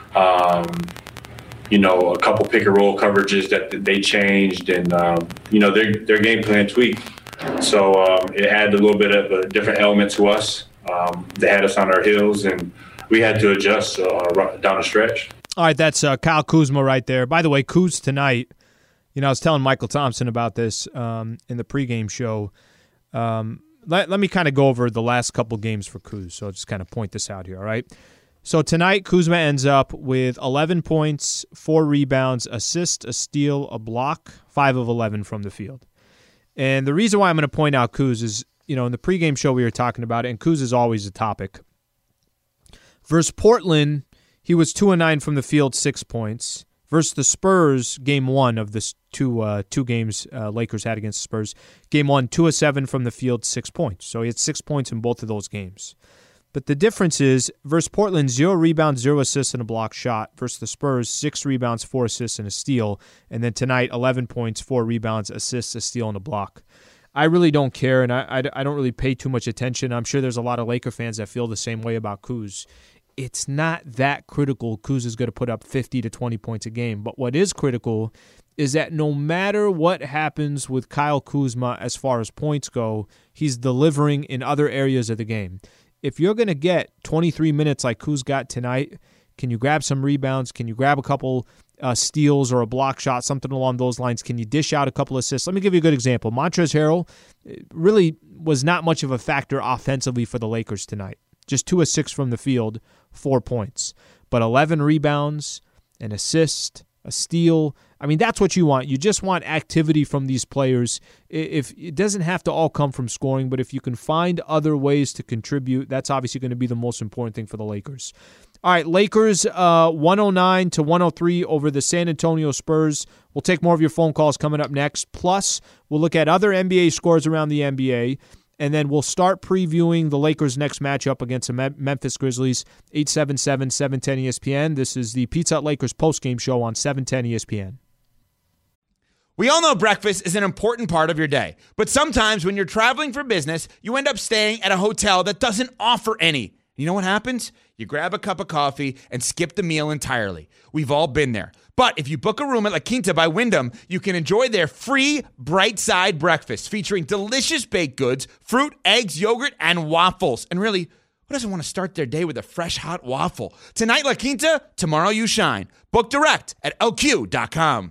A couple pick and roll coverages that they changed, and their game plan tweaked. So it added a little bit of a different element to us. They had us on our heels, and we had to adjust down the stretch. All right, that's Kyle Kuzma right there. By the way, Kuz tonight. I was telling Michael Thompson about this in the pregame show. Let me kind of go over the last couple games for Kuz, so I'll just kind of point this out here, all right? So tonight, Kuzma ends up with 11 points, 4 rebounds, assist, a steal, a block, 5 of 11 from the field. And the reason why I'm going to point out Kuz is, in the pregame show we were talking about it, and Kuz is always a topic. Versus Portland, he was 2-9 from the field, 6 points. Versus the Spurs, game 1 of this two games Lakers had against the Spurs. Game 1, 2-7 from the field, 6 points. So he had 6 points in both of those games. But the difference is, versus Portland, 0 rebounds, 0 assists, and a block shot. Versus the Spurs, 6 rebounds, 4 assists, and a steal. And then tonight, 11 points, 4 rebounds, assists, a steal, and a block. I really don't care, and I don't really pay too much attention. I'm sure there's a lot of Laker fans that feel the same way about Kuz. It's not that critical. Kuz is going to put up 50 to 20 points a game. But what is critical is that no matter what happens with Kyle Kuzma as far as points go, he's delivering in other areas of the game. If you're going to get 23 minutes like Kuz got tonight, can you grab some rebounds? Can you grab a couple steals or a block shot, something along those lines? Can you dish out a couple assists? Let me give you a good example. Montrezl Harrell really was not much of a factor offensively for the Lakers tonight. Just 2 of 6 from the field, 4 points. But 11 rebounds, an assist, a steal. I mean, that's what you want. You just want activity from these players. If it doesn't have to all come from scoring, but if you can find other ways to contribute, that's obviously going to be the most important thing for the Lakers. All right, Lakers 109-103 over the San Antonio Spurs. We'll take more of your phone calls coming up next. Plus, we'll look at other NBA scores around the NBA, and then we'll start previewing the Lakers' next matchup against the Memphis Grizzlies, 877-710 ESPN. This is the Pizza Hut Lakers postgame show on 710 ESPN. We all know breakfast is an important part of your day, but sometimes when you're traveling for business, you end up staying at a hotel that doesn't offer any. You know what happens? You grab a cup of coffee and skip the meal entirely. We've all been there. But if you book a room at La Quinta by Wyndham, you can enjoy their free Bright Side breakfast featuring delicious baked goods, fruit, eggs, yogurt, and waffles. And really, who doesn't want to start their day with a fresh, hot waffle? Tonight, La Quinta, tomorrow you shine. Book direct at lq.com.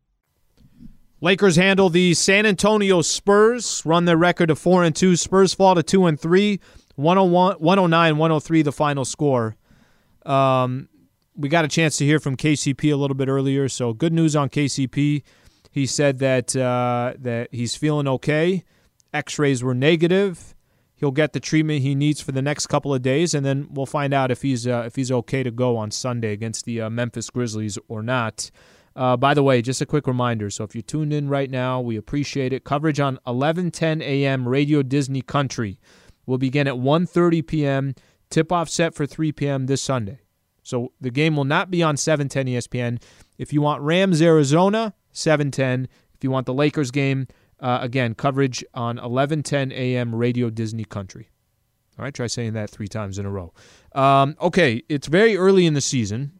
Lakers handle the San Antonio Spurs, run their record to 4-2. Spurs fall to 2-3. 109-103 the final score. We got a chance to hear from KCP a little bit earlier, so good news on KCP. He said that he's feeling okay. X-rays were negative. He'll get the treatment he needs for the next couple of days, and then we'll find out if he's okay to go on Sunday against the Memphis Grizzlies or not. By the way, just a quick reminder, so if you're tuned in right now, we appreciate it. Coverage on 11:10 a.m. Radio Disney Country will begin at 1:30 p.m., tip-off set for 3 p.m. this Sunday. So the game will not be on 710 ESPN. If you want Rams, Arizona, 710. If you want the Lakers game, again, coverage on 11:10 a.m. Radio Disney Country. All right, try saying that 3 times in a row. Okay, it's very early in the season,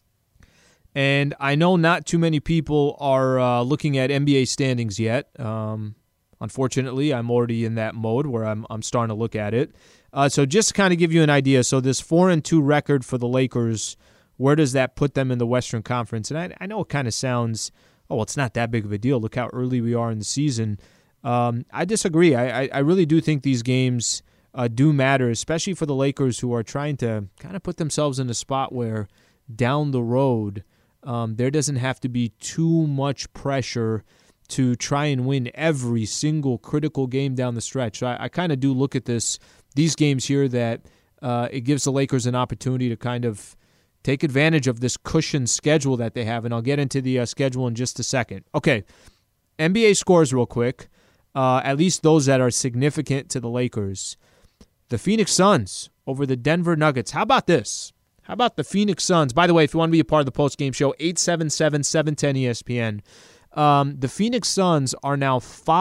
and I know not too many people are looking at NBA standings yet. Unfortunately, I'm already in that mode where I'm starting to look at it. So just to kind of give you an idea, so this 4-2 record for the Lakers, where does that put them in the Western Conference? And I know it kind of sounds, well, it's not that big of a deal. Look how early we are in the season. I disagree. I really do think these games do matter, especially for the Lakers who are trying to kind of put themselves in a spot where down the road there doesn't have to be too much pressure to try and win every single critical game down the stretch. So I kind of do look at these games here that it gives the Lakers an opportunity to kind of take advantage of this cushioned schedule that they have, and I'll get into the schedule in just a second. Okay, NBA scores real quick, at least those that are significant to the Lakers. The Phoenix Suns over the Denver Nuggets. How about this? How about the Phoenix Suns? By the way, if you want to be a part of the postgame show, 877-710 ESPN. The Phoenix Suns are now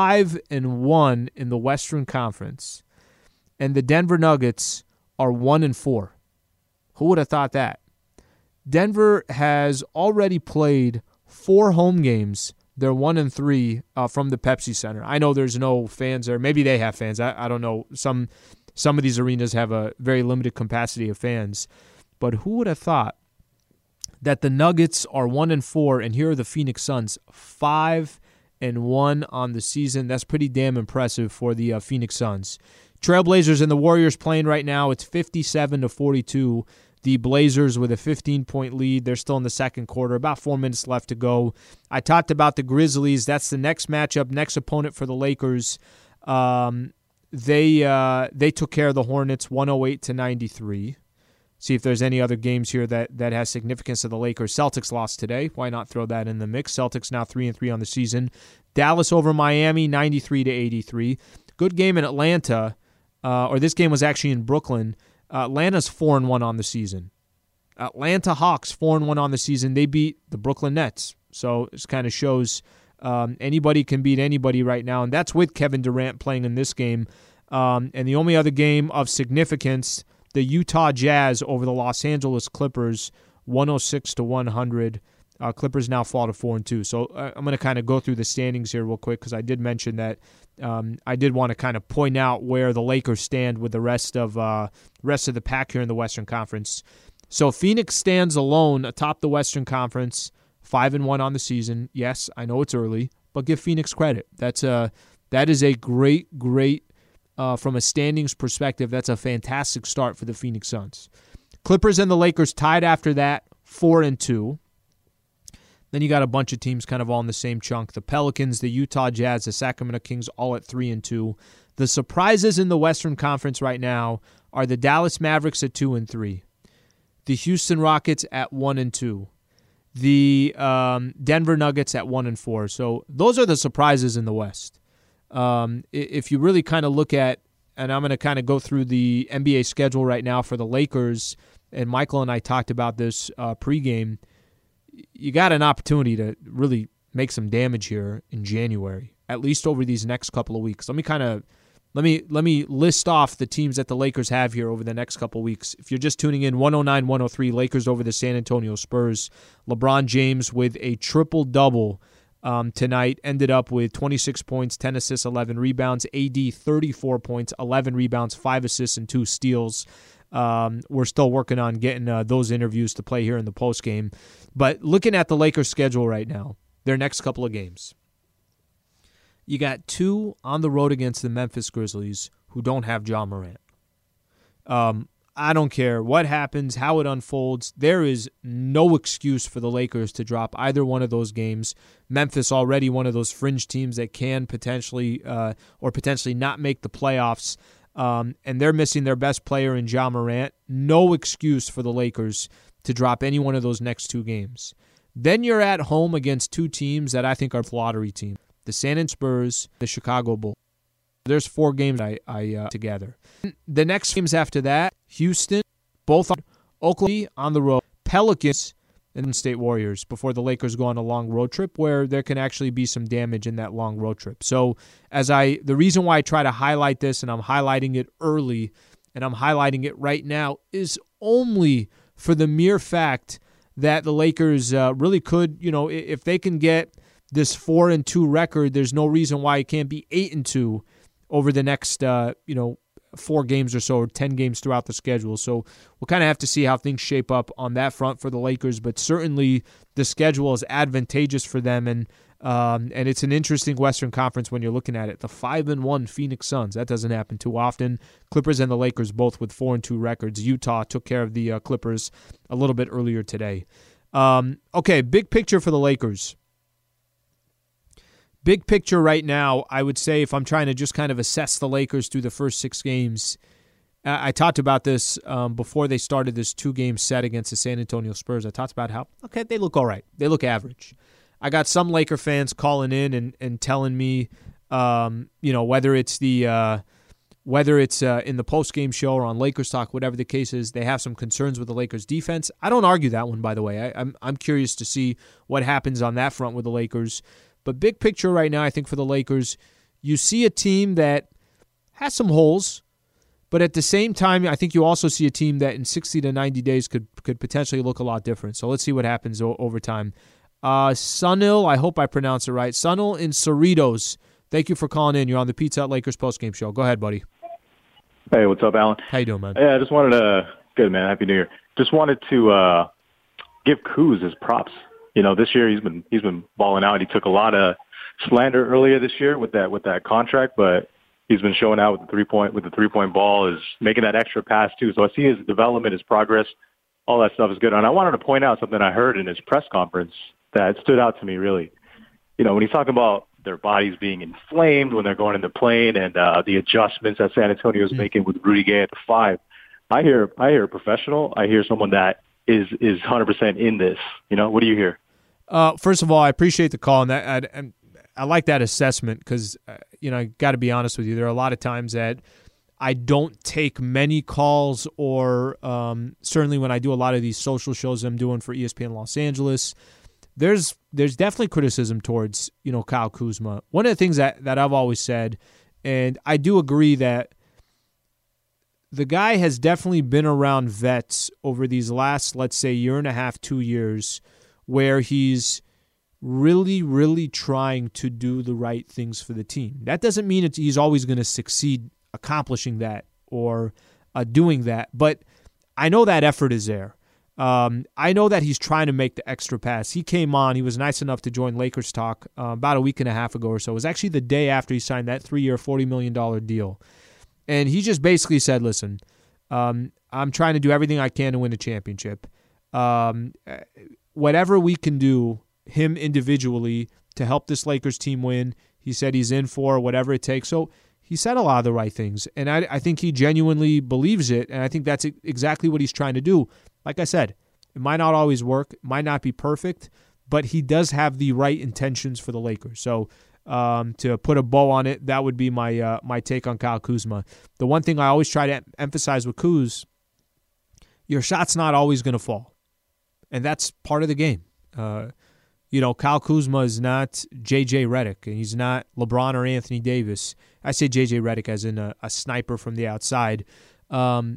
5-1 in the Western Conference, and the Denver Nuggets are 1-4. Who would have thought that? Denver has already played 4 home games. They're 1-3 from the Pepsi Center. I know there's no fans there. Maybe they have fans. I don't know. Some of these arenas have a very limited capacity of fans. But who would have thought that the Nuggets are 1-4, and here are the Phoenix Suns 5-1 on the season. That's pretty damn impressive for the Phoenix Suns. Trailblazers and the Warriors playing right now. It's 57-42. The Blazers with a 15-point lead. They're still in the second quarter. About 4 minutes left to go. I talked about the Grizzlies. That's the next matchup, next opponent for the Lakers. They took care of the Hornets 108-93. See if there's any other games here that has significance to the Lakers. Celtics lost today. Why not throw that in the mix? Celtics now 3-3 on the season. Dallas over Miami, 93-83. Good game in Atlanta, or this game was actually in Brooklyn. Atlanta's 4-1 on the season. Atlanta Hawks 4-1 on the season. They beat the Brooklyn Nets. So it kind of shows anybody can beat anybody right now, and that's with Kevin Durant playing in this game. And the only other game of significance, the Utah Jazz over the Los Angeles Clippers, 106-100. Clippers now fall to 4-2. So I'm going to kind of go through the standings here real quick because I did mention that I did want to kind of point out where the Lakers stand with the rest of the pack here in the Western Conference. So Phoenix stands alone atop the Western Conference, 5-1 on the season. Yes, I know it's early, but give Phoenix credit. That is a great. From a standings perspective, that's a fantastic start for the Phoenix Suns. Clippers and the Lakers tied after that, 4-2. Then you got a bunch of teams kind of all in the same chunk. The Pelicans, the Utah Jazz, the Sacramento Kings all at 3-2. The surprises in the Western Conference right now are the Dallas Mavericks at 2-3. The Houston Rockets at 1-2. The Denver Nuggets at 1-4. So those are the surprises in the West. If you really kind of look at, and I'm going to kind of go through the NBA schedule right now for the Lakers, and Michael and I talked about this pregame, you got an opportunity to really make some damage here in January, at least over these next couple of weeks. Let me list off the teams that the Lakers have here over the next couple of weeks. If you're just tuning in, 109-103, Lakers over the San Antonio Spurs. LeBron James with a triple-double tonight, ended up with 26 points, 10 assists, 11 rebounds. AD, 34 points, 11 rebounds, 5 assists, and 2 steals. We're still working on getting those interviews to play here in the postgame. But looking at the Lakers' schedule right now, their next couple of games, you got 2 on the road against the Memphis Grizzlies who don't have Ja Morant. I don't care what happens, how it unfolds. There is no excuse for the Lakers to drop either one of those games. Memphis already one of those fringe teams that can potentially or potentially not make the playoffs. And they're missing their best player in Ja Morant. No excuse for the Lakers to drop any one of those next 2 games. Then you're at home against 2 teams that I think are lottery teams. The San Antonio Spurs, the Chicago Bulls. There's 4 games I together. The next games after that, Houston, both on Oklahoma on the road, Pelicans, and State Warriors before the Lakers go on a long road trip where there can actually be some damage in that long road trip. So the reason why I try to highlight this, and I'm highlighting it early, and I'm highlighting it right now, is only for the mere fact that the Lakers really could, if they can get this 4-2 record, there's no reason why it can't be 8-2 over the next 4 games or so, or 10 games throughout the schedule. So we'll kind of have to see how things shape up on that front for the Lakers, but certainly the schedule is advantageous for them, and it's an interesting Western Conference when you're looking at it. The 5-1 Phoenix Suns, that doesn't happen too often. Clippers and the Lakers both with 4-2 records. Utah took care of the Clippers a little bit earlier today. Okay, big picture for the Lakers. Big picture right now, I would say, if I'm trying to just kind of assess the Lakers through the first 6 games, I talked about this before they started this 2-game set against the San Antonio Spurs. I talked about how, okay, they look all right. They look average. I got some Laker fans calling in and telling me, whether it's in the post-game show or on Lakers Talk, whatever the case is, they have some concerns with the Lakers defense. I don't argue that one, by the way. I'm curious to see what happens on that front with the Lakers. But big picture right now, I think for the Lakers, you see a team that has some holes, but at the same time, I think you also see a team that in 60 to 90 days could potentially look a lot different. So let's see what happens over time. Sunil, I hope I pronounced it right. Sunil in Cerritos, thank you for calling in. You're on the Pizza Hut Lakers postgame show. Go ahead, buddy. Hey, what's up, Alan? How you doing, man? Yeah, I just wanted to good, man. Happy New Year. Just wanted to give Kuz his props. This year he's been balling out. He took a lot of slander earlier this year with that contract, but he's been showing out with the 3-point ball, is making that extra pass too. So I see his development, his progress, all that stuff is good. And I wanted to point out something I heard in his press conference that stood out to me really. When he's talking about their bodies being inflamed when they're going in the plane and the adjustments that San Antonio is making with Rudy Gay at the 5. I hear a professional. I hear someone that is 100% in this. What do you hear? First of all, I appreciate the call, and I like that assessment because, I got to be honest with you. There are a lot of times that I don't take many calls, or certainly when I do a lot of these social shows I'm doing for ESPN Los Angeles, there's definitely criticism towards, Kyle Kuzma. One of the things that I've always said, and I do agree that the guy has definitely been around vets over these last, let's say, 1.5, 2 years, where he's really, really trying to do the right things for the team. That doesn't mean he's always going to succeed accomplishing that or doing that, but I know that effort is there. I know that he's trying to make the extra pass. He came on. He was nice enough to join Lakers Talk about a week and a half ago or so. It was actually the day after he signed that 3-year, $40 million deal. And he just basically said, listen, I'm trying to do everything I can to win a championship. Whatever we can do, him individually to help this Lakers team win. He said he's in for whatever it takes. So he said a lot of the right things, and I think he genuinely believes it, and I think that's exactly what he's trying to do. Like I said, it might not always work, might not be perfect, but he does have the right intentions for the Lakers. So to put a bow on it, that would be my take on Kyle Kuzma. The one thing I always try to emphasize with Kuz, your shot's not always going to fall, and that's part of the game. Kyle Kuzma is not J.J. Redick, and he's not LeBron or Anthony Davis. I say J.J. Redick as in a sniper from the outside. How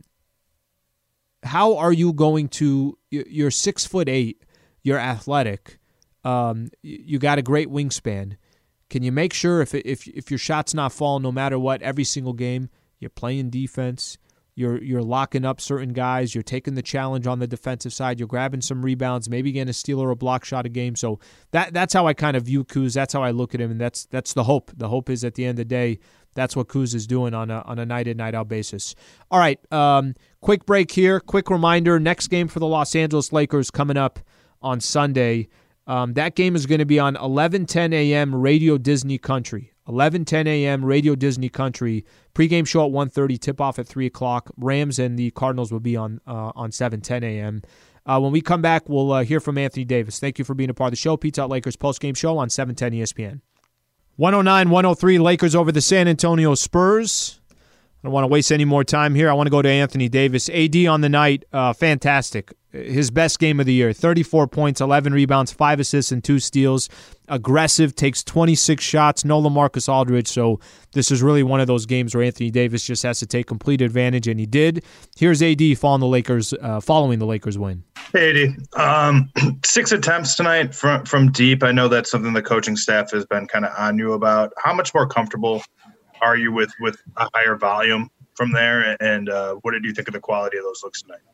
are you going to – you're 6'8", you're athletic, you got a great wingspan. Can you make sure if your shot's not falling no matter what every single game, you're playing defense, you're locking up certain guys, you're taking the challenge on the defensive side, you're grabbing some rebounds, maybe getting a steal or a block shot a game. So that's how I kind of view Kuz. That's how I look at him, and that's the hope. The hope is at the end of the day, that's what Kuz is doing on a night-in, night-out basis. All right, quick break here. Quick reminder, next game for the Los Angeles Lakers coming up on Sunday. That game is going to be on 11:10 a.m. Radio Disney Country. 11:10 a.m. Radio Disney Country. Pre-game show at 1:30, tip-off at 3 o'clock. Rams and the Cardinals will be on 7:10 a.m. When we come back, we'll hear from Anthony Davis. Thank you for being a part of the show. Pizza Hut Lakers post-game show on 710 ESPN. 109-103 Lakers over the San Antonio Spurs. I don't want to waste any more time here. I want to go to Anthony Davis. AD on the night, fantastic. His best game of the year, 34 points, 11 rebounds, 5 assists, and 2 steals. Aggressive, takes 26 shots, no LaMarcus Aldridge, so this is really one of those games where Anthony Davis just has to take complete advantage, and he did. Here's AD following the Lakers win. Hey, AD, 6 attempts tonight from deep. I know that's something the coaching staff has been kind of on you about. How much more comfortable are you with a higher volume from there, and what did you think of the quality of those looks tonight?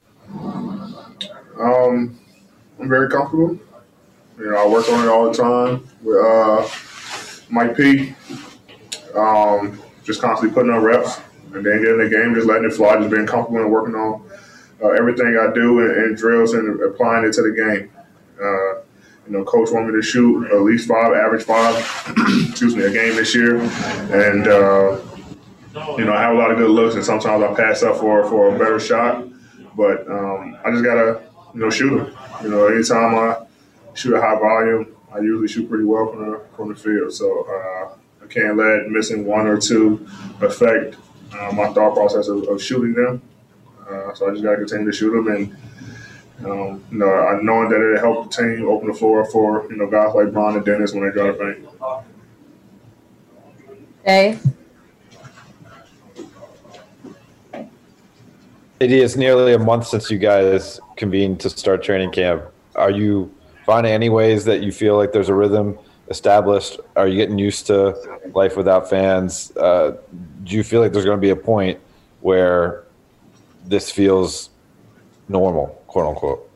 I'm very comfortable. I work on it all the time with Mike P. Just constantly putting on reps and then getting the game, just letting it fly, just being comfortable and working on everything I do and drills and applying it to the game. Coach wanted me to shoot at least 5, average 5, a game this year. And, I have a lot of good looks, and sometimes I pass up for a better shot. But I just got to, shoot them. Anytime I shoot a high volume, I usually shoot pretty well from the field. So I can't let missing 1 or 2 affect my thought process of shooting them. So I just got to continue to shoot them. And, knowing that it'll help the team open the floor for, guys like Bron and Dennis when they drive the paint. Dave? It is nearly a month since you guys convened to start training camp. Are you finding any ways that you feel like there's a rhythm established? Are you getting used to life without fans? Do you feel like there's going to be a point where this feels normal, quote unquote?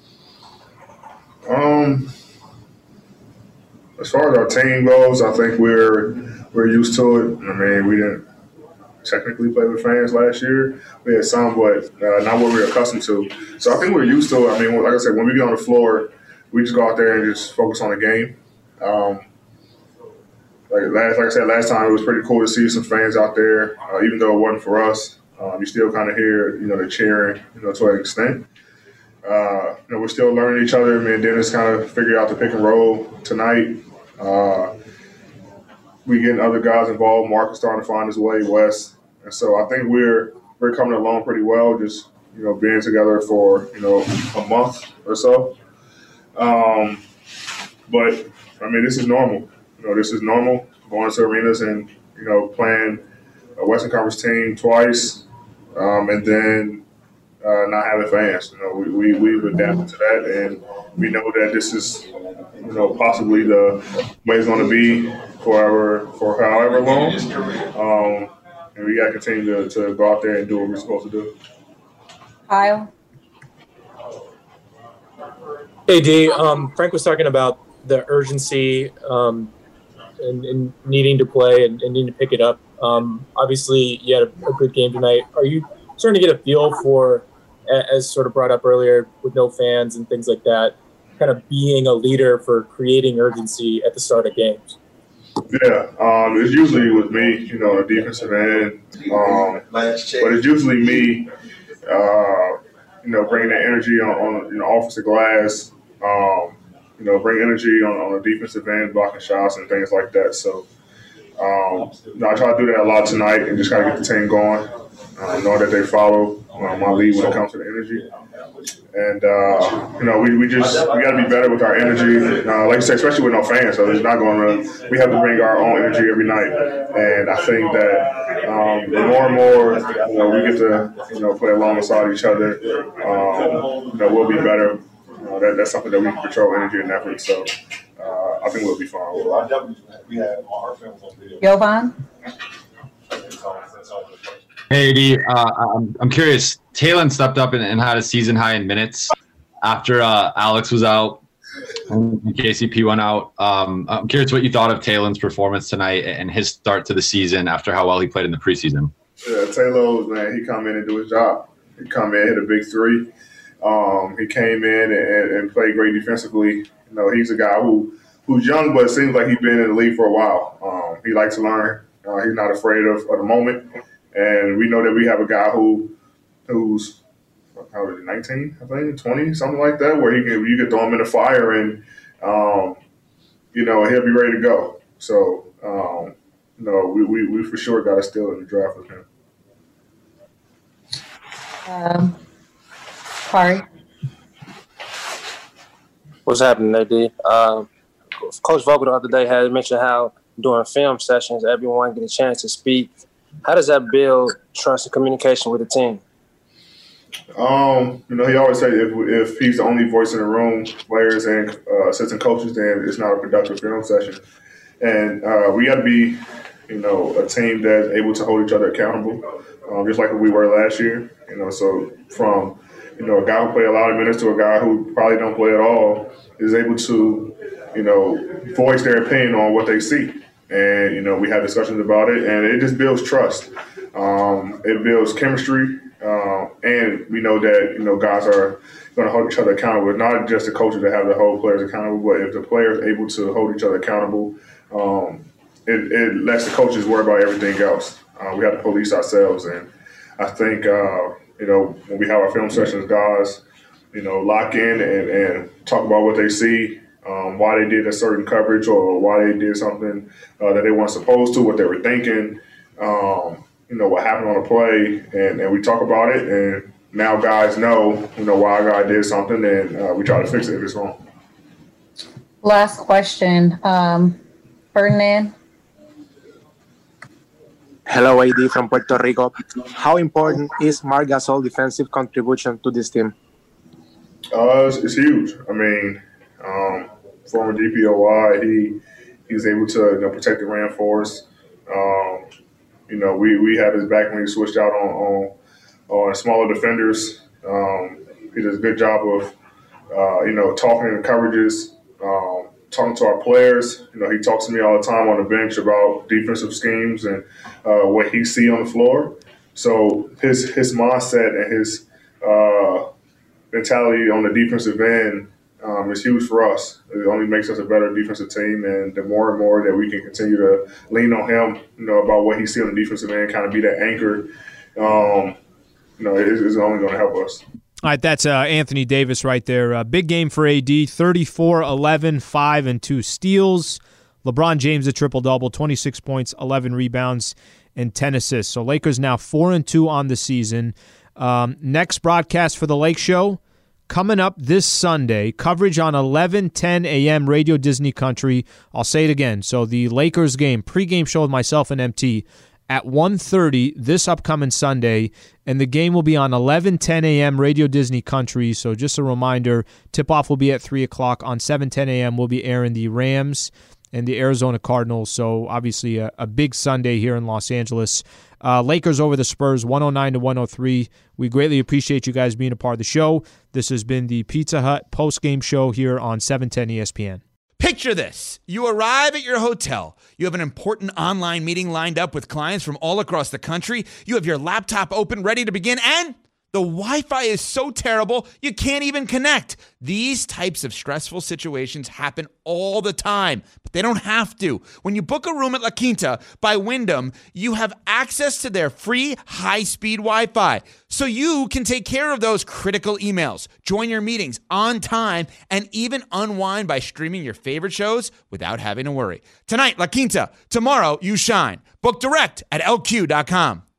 As far as our team goes, I think we're used to it. I mean, we didn't technically play with fans last year. We had some, but not what we're accustomed to. So I think we're used to it. I mean, like I said, when we get on the floor, we just go out there and just focus on the game. Like I said, last time it was pretty cool to see some fans out there, even though it wasn't for us. You still kind of hear, the cheering, to an extent. We're still learning each other. Me and Dennis kind of figured out the pick and roll tonight. We getting other guys involved. Mark is starting to find his way, Wes. And so I think we're coming along pretty well, just, being together for, a month or so. But, I mean, this is normal. This is normal, going to arenas and, playing a Western Conference team twice, and then not having fans. We've adapted to that, and we know that this is, possibly the way it's going to be for however long. And we got to continue to go out there and do what we're supposed to do. Kyle? AD, Frank was talking about the urgency and needing to play and needing to pick it up. Obviously, you had a good game tonight. Are you starting to get a feel for, as sort of brought up earlier, with no fans and things like that, kind of being a leader for creating urgency at the start of games? Yeah, it's usually with me, you know, a defensive end, but it's usually me, you know, bringing that energy on you know, offensive glass, you know, bring energy on the defensive end, blocking shots and things like that. So, you know, I try to do that a lot tonight and just kind of get the team going, knowing that they follow my lead when it comes to the energy. And, you know, we got to be better with our energy. Like I said, especially with no fans. So it's not going to – we have to bring our own energy every night. And I think that the more and more, you know, we get to, you know, play alongside each other, you know, we'll be better. That's something that we can control energy and effort. So I think we'll be fine. Jovan? Hey, AD, I'm curious. Talon stepped up and had a season high in minutes after Alex was out and KCP went out. I'm curious what you thought of Talon's performance tonight and his start to the season after how well he played in the preseason. Yeah, Taylor, man, he come in and do his job. He come in, hit a big three. He came in and played great defensively. You know, he's a guy who's young, but it seems like he's been in the league for a while. He likes to learn. He's not afraid of the moment. And we know that we have a guy who's how old is he, 19, I think, 20, something like that, where you can throw him in the fire and, you know, he'll be ready to go. So, you know, we for sure got a steal in the draft with him. Kari? What's happening, AD? Coach Vogel the other day had mentioned how during film sessions, everyone get a chance to speak. How does that build trust and communication with the team? You know, he always say if he's the only voice in the room, players and assistant coaches, then it's not a productive film session. And we got to be, you know, a team that's able to hold each other accountable, just like we were last year. You know, so from, you know, a guy who played a lot of minutes to a guy who probably don't play at all is able to, you know, voice their opinion on what they see. And, you know, we had discussions about it, and it just builds trust. It builds chemistry, and we know that, you know, guys are going to hold each other accountable. It's not just the coaches that have to hold players accountable, but if the players are able to hold each other accountable, it lets the coaches worry about everything else. We have to police ourselves, and I think, you know, when we have our film sessions, guys, you know, lock in and talk about what they see, why they did a certain coverage or why they did something that they weren't supposed to, what they were thinking, you know, what happened on the play, and we talk about it, and now guys know, you know, why a guy did something, and we try to fix it if it's wrong. Last question. Ferdinand? Hello, AD from Puerto Rico. How important is Marc Gasol's defensive contribution to this team? It's huge. I mean, former DPOY, he's able to, you know, protect the Ram for us. You know, we had his back when he switched out on smaller defenders. He does a good job of, you know, talking in coverages, talking to our players. You know, he talks to me all the time on the bench about defensive schemes and what he see on the floor. So his mindset and his mentality on the defensive end is huge for us. It only makes us a better defensive team, and the more and more that we can continue to lean on him, you know, about what he see on the defensive end, kind of be that anchor, you know, it's only going to help us. All right, that's Anthony Davis right there. Big game for AD, 34, 11, 5, and 2 steals. LeBron James a triple-double, 26 points, 11 rebounds, and 10 assists. So Lakers now 4-2 on the season. Next broadcast for the Lake Show coming up this Sunday. Coverage on 11:10 a.m. Radio Disney Country. I'll say it again. So the Lakers game, pregame show with myself and MT at 1:30 this upcoming Sunday, and the game will be on 11:10 a.m. Radio Disney Country. So just a reminder, tip-off will be at 3 o'clock. On 7:10 a.m. we'll be airing the Rams and the Arizona Cardinals. So obviously a big Sunday here in Los Angeles. Lakers over the Spurs, 109-103. We greatly appreciate you guys being a part of the show. This has been the Pizza Hut post-game show here on 710 ESPN. Picture this. You arrive at your hotel. You have an important online meeting lined up with clients from all across the country. You have your laptop open, ready to begin, and The Wi-Fi is so terrible, you can't even connect. These types of stressful situations happen all the time, but they don't have to. When you book a room at La Quinta by Wyndham, you have access to their free high-speed Wi-Fi, so you can take care of those critical emails, join your meetings on time, and even unwind by streaming your favorite shows without having to worry. Tonight, La Quinta. Tomorrow, you shine. Book direct at LQ.com.